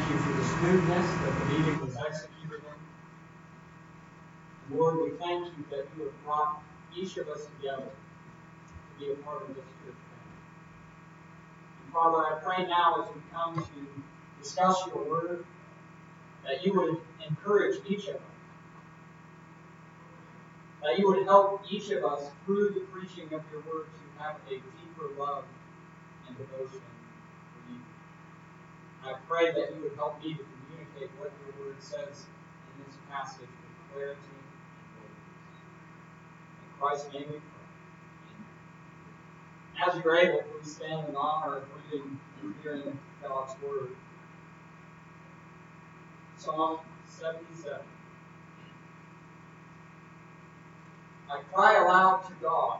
you for the smoothness that the meeting was executed in. And Lord, we thank you that you have brought each of us together to be a part of this church family. And Father, I pray now as we come to discuss your word, that you would encourage each of us. That you would help each of us through the preaching of your word to have a deeper love and devotion for you. I pray that you would help me to communicate what your word says in this passage with clarity and boldness. In Christ's name we pray. Amen. As you're able, please stand in honor of reading and hearing God's word. Psalm 77. I cry aloud to God,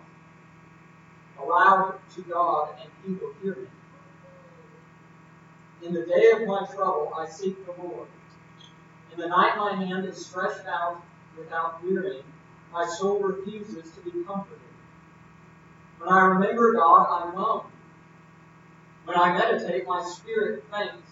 and he will hear me. In the day of my trouble, I seek the Lord. In the night, my hand is stretched out without wearying. My soul refuses to be comforted. When I remember God, I moan. When I meditate, my spirit faints.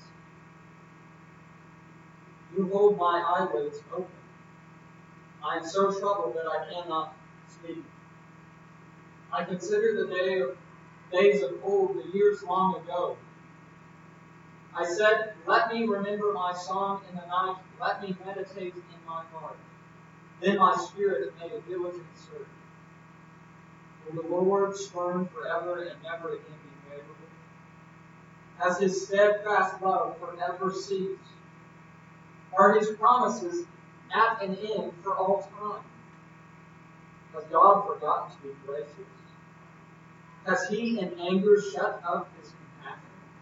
You hold my eyelids open. I am so troubled that I cannot speak. I consider the days of old, the years long ago. I said, let me remember my song in the night. Let me meditate in my heart. Then my spirit made a diligent search. Will the Lord spurn forever and never again be favorable? Has his steadfast love forever ceased? Are his promises at an end for all time? Has God forgotten to be gracious? Has he in anger shut up his compassion?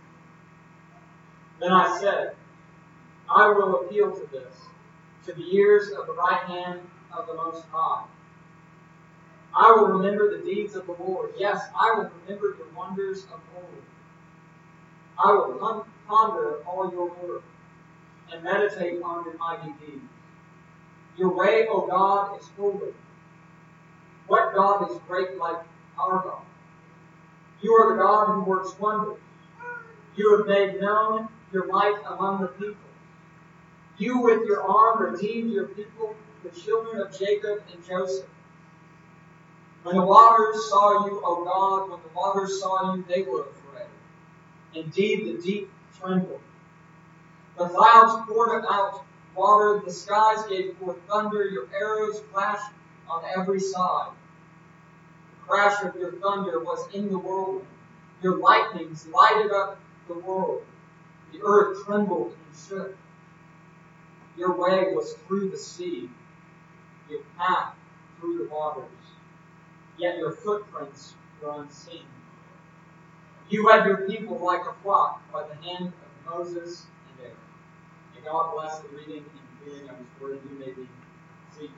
Then I said, I will appeal to this, to the ears of the right hand of the Most High. I will remember the deeds of the Lord. Yes, I will remember your wonders of old. I will ponder all your work and meditate on your mighty deeds. Your way, O God, is holy. What God is great like our God? You are the God who works wonders. You have made known your might among the people. You with your arm redeemed your people, the children of Jacob and Joseph. When the waters saw you, O God, when the waters saw you, they were afraid. Indeed, the deep trembled. The clouds poured out water, the skies gave forth thunder, your arrows flashed on every side. The crash of your thunder was in the whirlwind. Your lightnings lighted up the world. The earth trembled and shook. Your way was through the sea, your path through the waters, yet your footprints were unseen. You led your people like a flock by the hand of Moses and Aaron. May God bless the reading and hearing of his word, and you may be seated.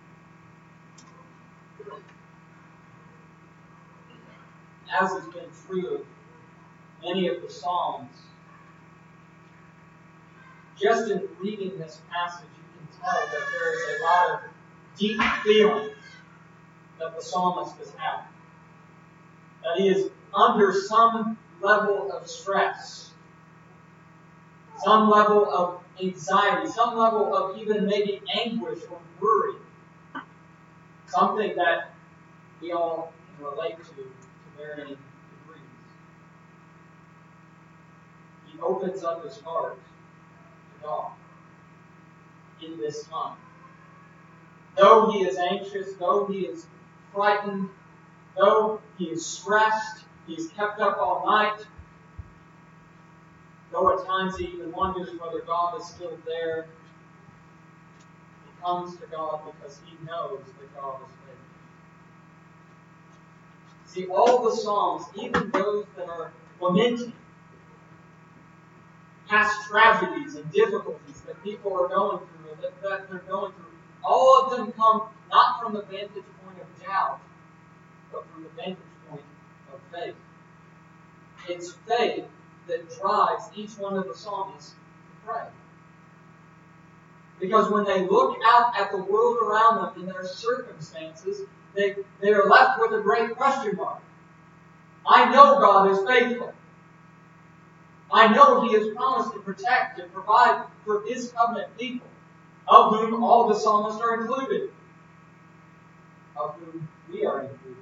As has been true of many of the Psalms, just in reading this passage, you can tell that there is a lot of deep feelings that the psalmist is having. That he is under some level of stress, some level of anxiety, some level of even maybe anguish or worry. Something that we all can relate to varying degrees. He opens up his heart to God in this time. Though he is anxious, though he is frightened, though he is stressed, he is kept up all night, though at times he even wonders whether God is still there, he comes to God because he knows that God is faithful. See, all the Psalms, even those that are lamenting past tragedies and difficulties that people are going through, or that they're going through, all of them come not from the vantage point of doubt, but from the vantage point of faith. It's faith that drives each one of the psalmists to pray. Because when they look out at the world around them and their circumstances, they are left with a great question mark. I know God is faithful. I know He has promised to protect and provide for His covenant people, of whom all the psalmists are included, of whom we are included.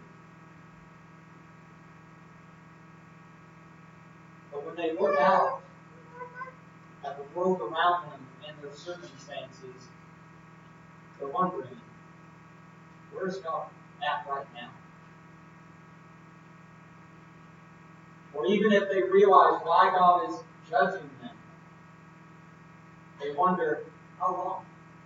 But when they look out at the world around them and their circumstances, they're wondering, where's God at right now? Or even if they realize why God is judging them, they wonder, how long?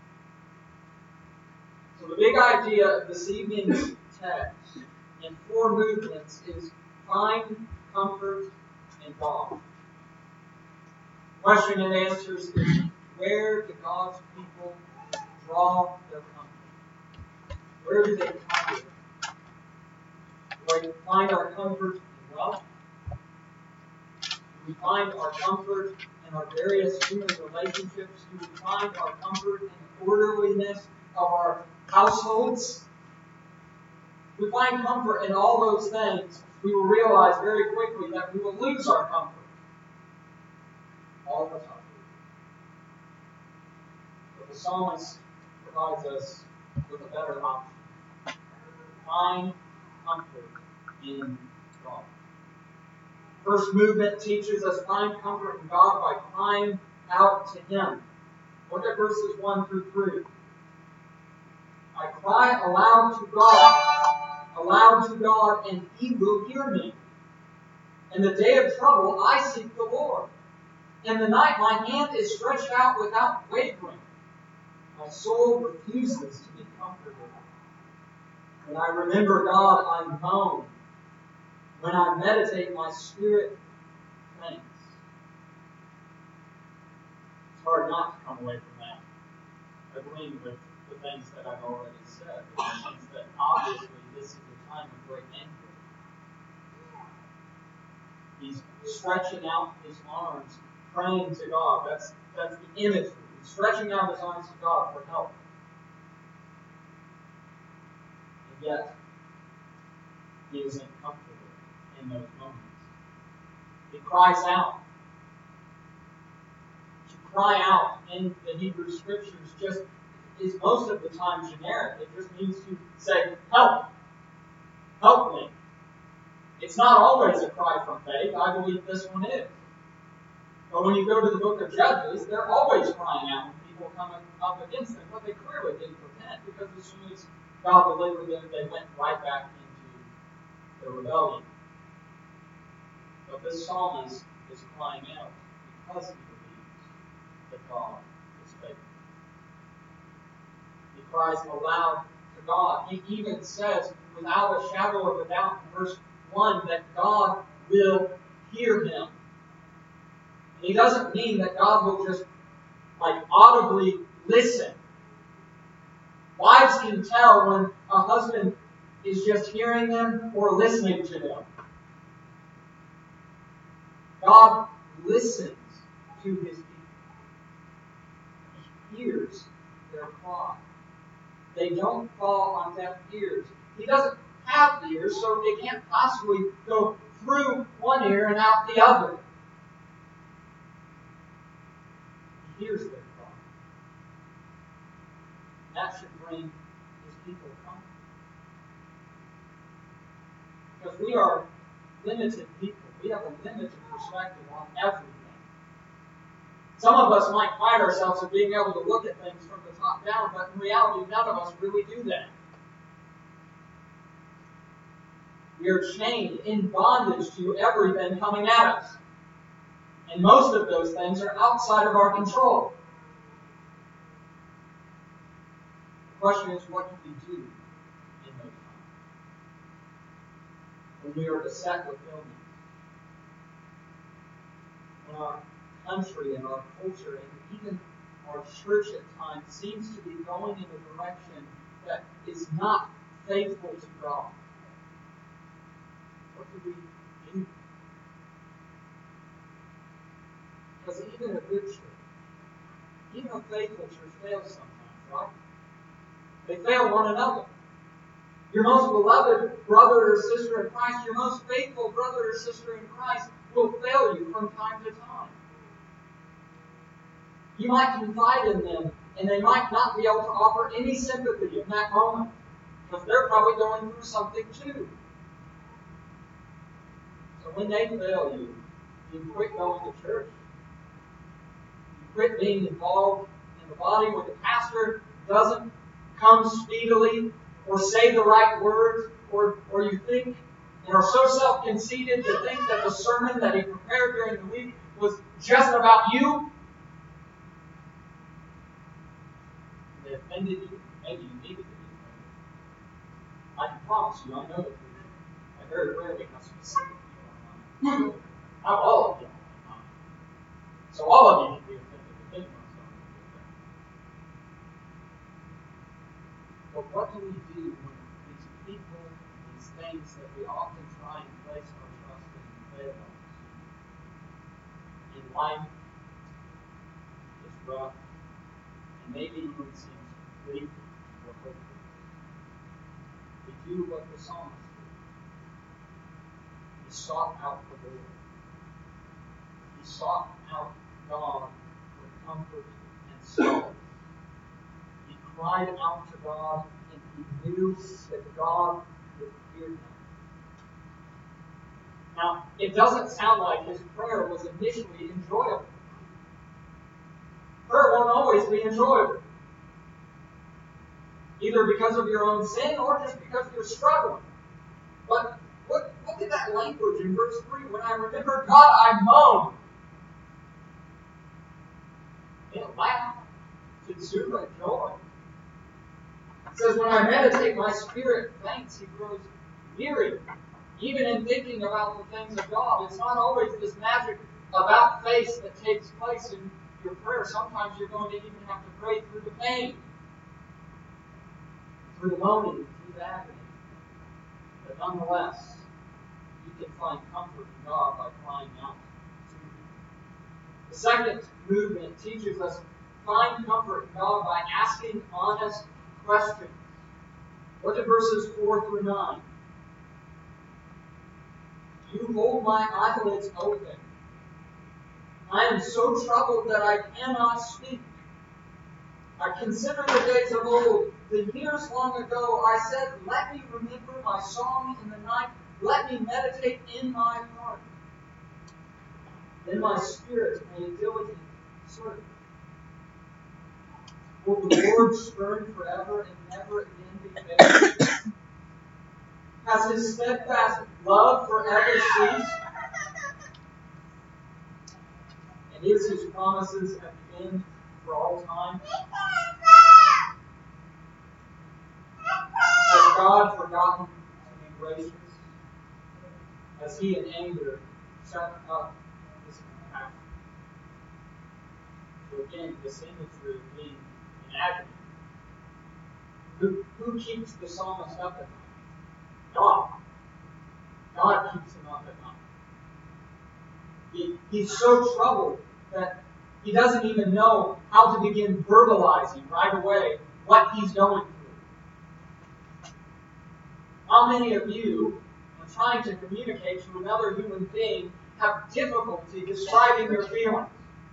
So the big idea of this evening's text in 4 movements is find comfort in God. Question and answers is, where do God's people draw their comfort? Where do they come from? Do we find our comfort in wealth? Do we find our comfort in our various human relationships? Do we find our comfort in the orderliness of our households? If we find comfort in all those things, we will realize very quickly that we will lose our comfort all the time. But the psalmist provides us with a better option. Find comfort in God. First movement teaches us find comfort in God by crying out to Him. Look at verses 1 through 3. I cry aloud to God, and He will hear me. In the day of trouble, I seek the Lord. In the night, my hand is stretched out without wavering. My soul refuses to be comforted. When I remember God, I moan. When I meditate, my spirit faints. It's hard not to come away from that, agreeing with the things that I've already said. It means that obviously this is a time of great anguish. He's stretching out his arms, praying to God. That's the imagery. He's stretching out his arms to God for help. And yet, he isn't comfortable in those moments. He cries out. To cry out in the Hebrew Scriptures just is most of the time generic. It just means to say, help. Help me. It's not always a cry from faith. I believe this one is. But when you go to the book of Judges, they're always crying out when people come up against them. But they clearly didn't repent, because as soon as God delivered them, they went right back into their rebellion. But this psalmist is crying out because he believes that God is faithful. He cries aloud to God. He even says, without a shadow of a doubt, in verse 1, that God will hear him. And he doesn't mean that God will just audibly listen. Wives can tell when a husband is just hearing them or listening to them. God listens to his people. He hears their cry. They don't fall on deaf ears. He doesn't have ears, so they can't possibly go through one ear and out the other. He hears their cry. That should bring his people comfort. Because we are limited people. We have a limited perspective on everything. Some of us might pride ourselves in being able to look at things from the top down, but in reality, none of us really do that. We are chained in bondage to everything coming at us. And most of those things are outside of our control. The question is, what do we do in those times? When we are beset with illness. When our country and our culture and even our church at times seems to be going in a direction that is not faithful to God. What do we do? Because even a good church, even a faithful church fails sometimes, right? They fail one another. Your most beloved brother or sister in Christ, your most faithful brother or sister in Christ will fail you from time to time. You might confide in them, and they might not be able to offer any sympathy in that moment, because they're probably going through something too. So when they fail you, you quit going to church. You quit being involved in the body when the pastor doesn't come speedily or say the right words, or you think and are so self-conceited to think that the sermon that he prepared during the week was just about you. They offended you. Maybe you needed to be offended. I can promise you, I know the truth. I very rarely have specific people in mind. I have all of you in mind. So all of you can be offended. But what do we do when these people, these things that we often try and place our trust in fail us? In life, it's rough, and maybe even seems bleak or hopeless. We do what the psalmist did. He sought out the Lord. He sought out God for comfort and solace. He cried out to God, and he knew that God would hear him. Now, it doesn't sound like his prayer was initially enjoyable. Prayer won't always be enjoyable. Either because of your own sin or just because you're struggling. But look at that language in verse 3. When I remember God, I moan. In a laugh, to exuberant joy. It says, when I meditate, my spirit faints. He grows weary. Even in thinking about the things of God, it's not always this magic about face that takes place in your prayer. Sometimes you're going to even have to pray through the pain, through the moaning, through the agony. But nonetheless, you can find comfort in God by crying out to Him. The second movement teaches us find comfort in God by asking honest questions. Look at verses 4 through 9. You hold my eyelids open. I am so troubled that I cannot speak. I consider the days of old, the years long ago. I said, let me remember my song in the night. Let me meditate in my heart. Then my spirit made diligent search. Will the Lord spurn forever and never again be faithful? Has his steadfast love forever ceased? And is his promises at the end for all time? Has God forgotten to be gracious? Has he in anger shut up his compassion? So again, this imagery of being in agony. Who keeps the psalmist up at night? God. God keeps him up at night. He's so troubled that he doesn't even know how to begin verbalizing right away what he's going through. How many of you, when trying to communicate to another human being, have difficulty describing your feelings?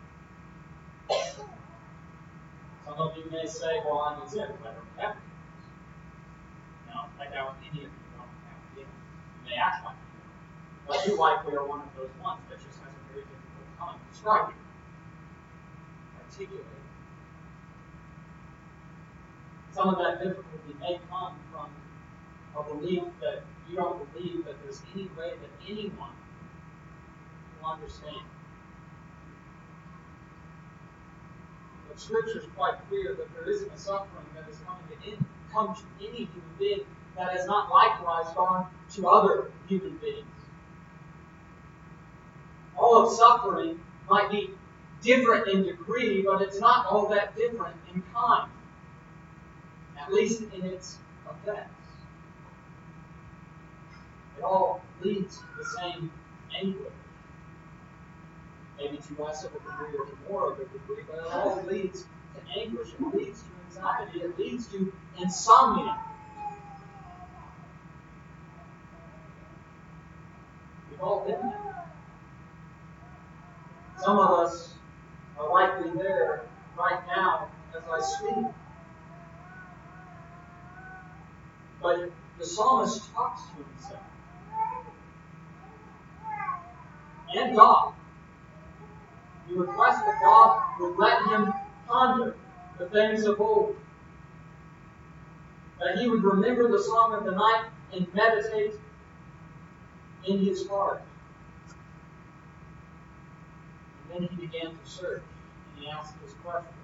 Some of you may say, well, I'm exempt. I don't have feelings. No, I doubt any of you don't have feelings. You may act like you do. But you likely are one of those ones that just has a very difficult time describing, articulating. Some of that difficulty may come from a belief that you don't believe that there's any way that anyone will understand. But Scripture is quite clear that there isn't a suffering that is come to any human being that has not likewise gone to other human beings. All of suffering might be different in degree, but it's not all that different in kind, at least in its effects. It all leads to the same anguish. Maybe to less of a degree or to more of a degree, but it all leads to anguish. It leads to anxiety. It leads to insomnia. We've all been there. Some of us are likely there right now as I speak. But the psalmist talks to himself and God. He requests that God would let him ponder the things of old, that he would remember the song of the night and meditate in his heart. And then he began to search, and he asked his questions.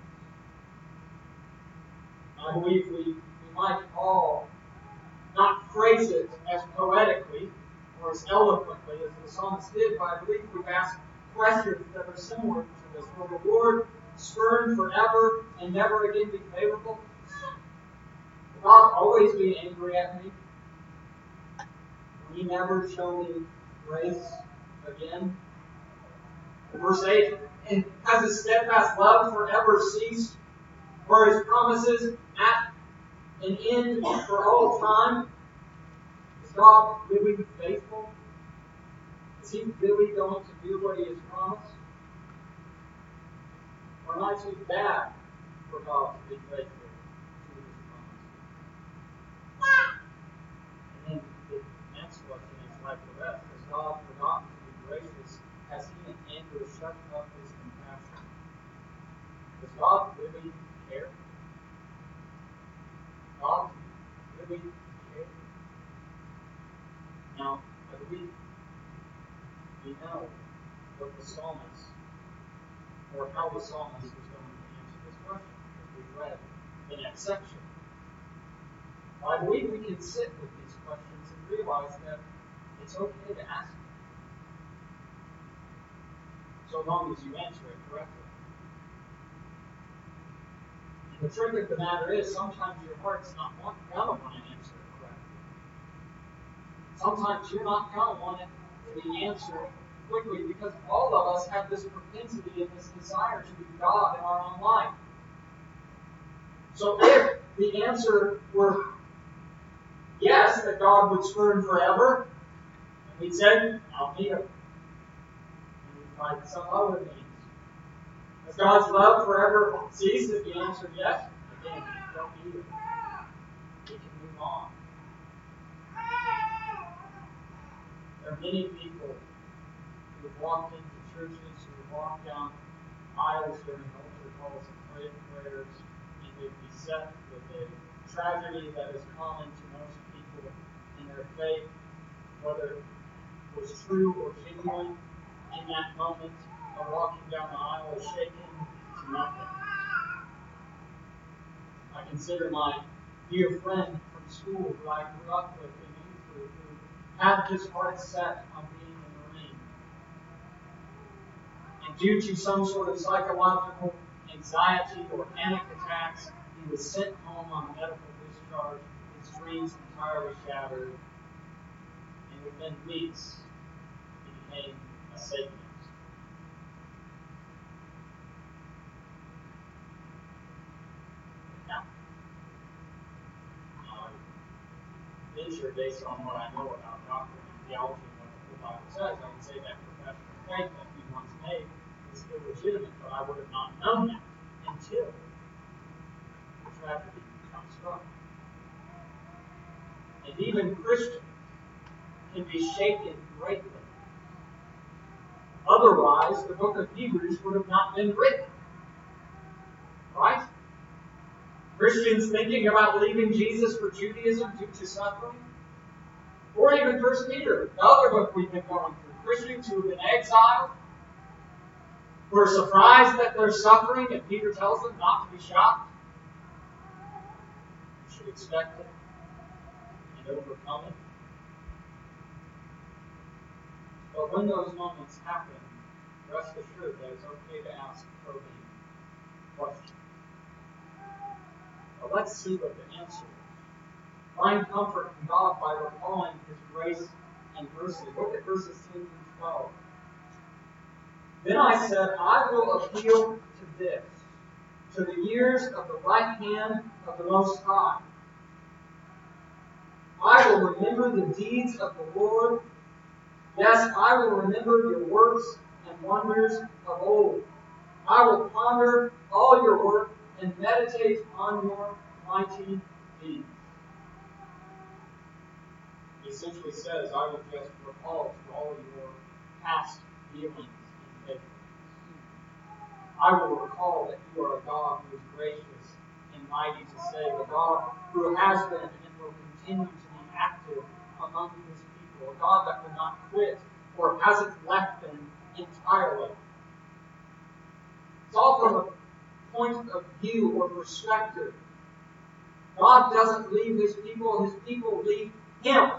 I believe we might all not phrase it as poetically or as eloquently as the psalmist did, but I believe we've asked questions that are similar to this. Will the Lord spurn forever and never again be favorable? Will God always be angry at me? Will He never show me grace again? Verse 8, and has His steadfast love forever ceased? Or His promises at an end for all time? Is God really faithful? Is He really going to do what He has promised? Or am I too bad for God to be faithful to His promise? And then the next question is like the rest. Has God forgotten to be gracious? Has He in anger shut up His compassion? Does God really care? God really care? Now, I believe we know what the psalmist, or how the psalmist is going to answer this question, as we've read the next section. I believe we can sit with these questions and realize that it's okay to ask them, so long as you answer it correctly. And the truth of the matter is, sometimes your heart's not going to want to answer it correctly. Sometimes you're not going to want it to be answered quickly, because all of us have this propensity and this desire to be God in our own life. So if the answer were yes, that God would spurn forever, and we'd say, I'll meet him. And we'd find some other means. Has God's love forever ceased? If the answer is yes, again, don't need it. We can move on. There are many people who have walked into churches, who have walked down aisles during altar calls and prayed prayers, and they've been beset with a tragedy that is common to most people in their faith, whether it was true or genuine in that moment of walking down the aisle, is shaken to nothing. I consider my dear friend from school who I grew up with in youth group, who had his heart set on being a Marine. And due to some sort of psychological anxiety or panic attacks, he was sent home on medical discharge, his dreams entirely shattered, and within weeks, he became a Satanist. Now, venture based on what I know about doctrine and theology and what the Bible says, I would say that profession of faith that he once made is illegitimate, but I would have not known that until the tragedy got struck. And even Christians can be shaken greatly. Otherwise, the book of Hebrews would have not been written. Right? Christians thinking about leaving Jesus for Judaism due to suffering. Or even 1 Peter, the other book we've been going through. Christians who have been exiled, who are surprised that they're suffering, and Peter tells them not to be shocked. You should expect it and overcome it. But when those moments happen, rest assured that it's okay to ask probing questions. But let's see what the answer is. Find comfort from God by recalling His grace and mercy. Look at verses 10 through 12. Then I said, I will appeal to this, to the years of the right hand of the Most High. I will remember the deeds of the Lord. Yes, I will remember your works and and wonders of old. I will ponder all your work and meditate on your mighty deeds. He essentially says, I will just recall to all your past dealings in faithfulness. I will recall that you are a God who is gracious and mighty to save, a God who has been and will continue to be active among his people, a God that will not quit or hasn't left them entirely. It's all from a point of view or perspective. God doesn't leave his people leave him.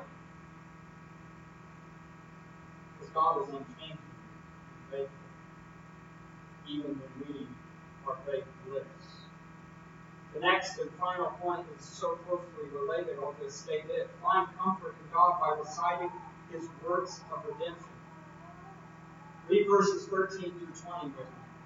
Because God is unchanging and faithful, even when we are faithless. The next and final point is so closely related, I'll just state it. Find comfort in God by reciting his works of redemption. Read verses 13 through 20 with me.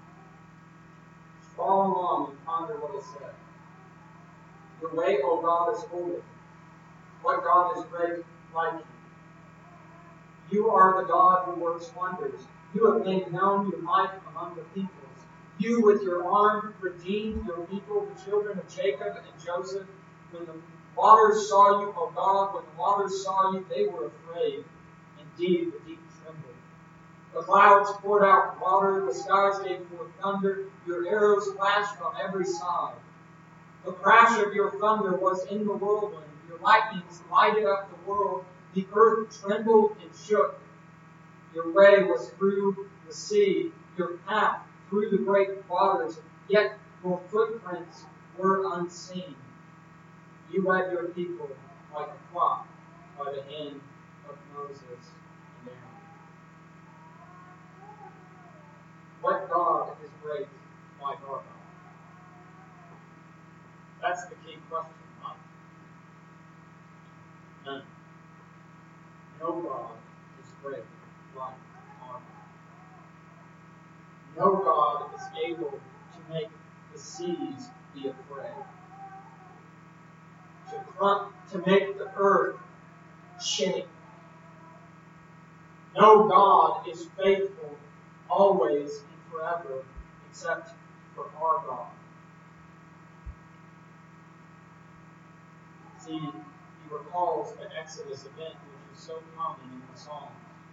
Follow along and ponder what is said. Your way, O God, is holy. What God is great like you? You are the God who works wonders. You have made known your might among the peoples. You with your arm redeemed your people, the children of Jacob and Joseph. When the waters saw you, O God, when the waters saw you, they were afraid. Indeed, the deep trembled. The clouds poured out water, the skies gave forth thunder, your arrows flashed on every side. The crash of your thunder was in the whirlwind, your lightnings lighted up the world, the earth trembled and shook. Your way was through the sea, your path through the great waters, yet your footprints were unseen. You led your people like a flock by the hand of Moses and Aaron. What God is great like our God? That's the key question, right? None. No God is great like our God. No God is able to make the seas be afraid. To make the earth shake. No God is faithful always and forever except for our God. See, he recalls the Exodus event, which is so common in the Psalms.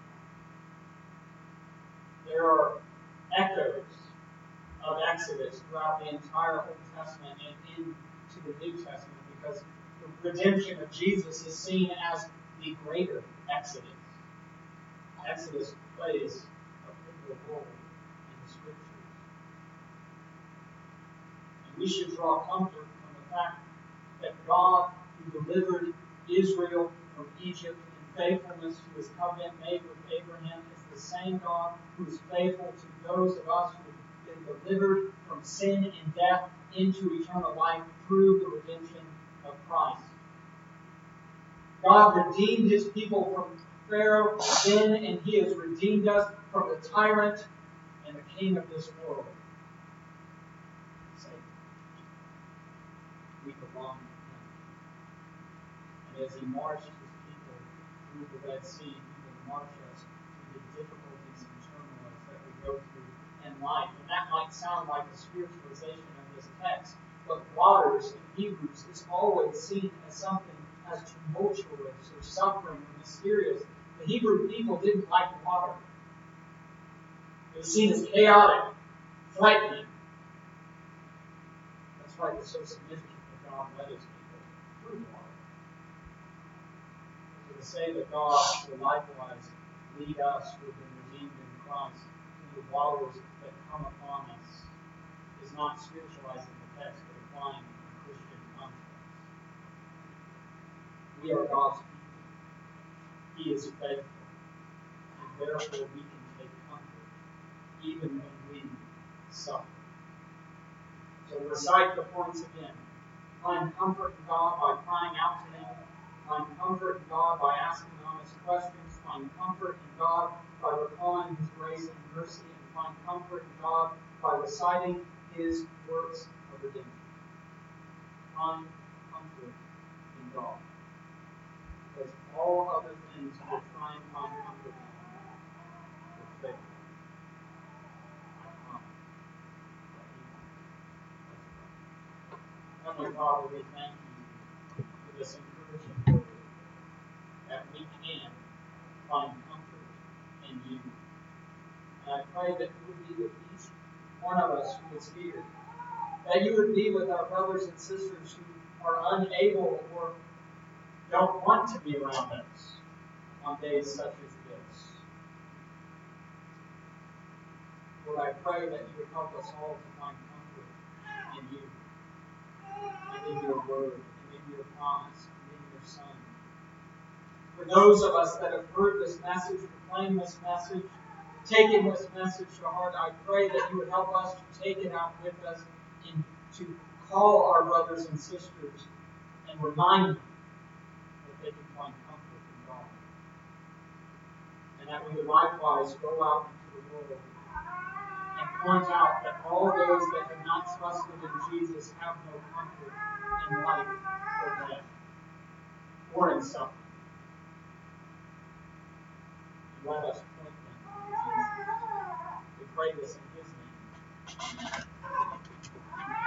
There are echoes of Exodus throughout the entire Old Testament and into the New Testament because the redemption of Jesus is seen as the greater Exodus. Exodus plays a pivotal role in the Scriptures. And we should draw comfort from the fact that God, who delivered Israel from Egypt in faithfulness to his covenant made with Abraham, is the same God who is faithful to those of us who have been delivered from sin and death into eternal life through the redemption of Christ. God redeemed his people from Pharaoh then, and he has redeemed us from the tyrant and the king of this world, Satan. We belong to him. And as he marched his people through the Red Sea, he will march us through the difficulties and turmoils that we go through in life. And that might sound like a spiritualization of this text, but waters in Hebrews is always seen as something as tumultuous or suffering or mysterious. The Hebrew people didn't like water. It was seen as chaotic, frightening. That's why it's so significant that God led his people through water. So to say that God will likewise lead us who have been redeemed in Christ through the waters that come upon us is not spiritualizing the text, but applying the Christian context. We are God's people. He is faithful, and therefore we can take comfort even when we suffer. So recite the points again. Find comfort in God by crying out to him. Find comfort in God by asking honest questions. Find comfort in God by recalling his grace and mercy. And find comfort in God by reciting his works of redemption. Find comfort in God. Because all other things will try and find comfort in him. With faith. Heavenly Father, we thank you for this encouraging word that we can find comfort in you. And I pray that you would be with each one of us who is here. That you would be with our brothers and sisters who are unable or don't want to be around us on days such as this. Lord, I pray that you would help us all to find comfort in you, and in your word, and in your promise, and in your Son. For those of us that have heard this message, proclaim this message, taken this message to heart, I pray that you would help us to take it out with us and to call our brothers and sisters and remind them that they can find comfort in God. And that we would likewise go out into the world and point out that all those that have not trusted in Jesus have no comfort in life or death or in suffering. And let us point them to Jesus. We pray this in His name.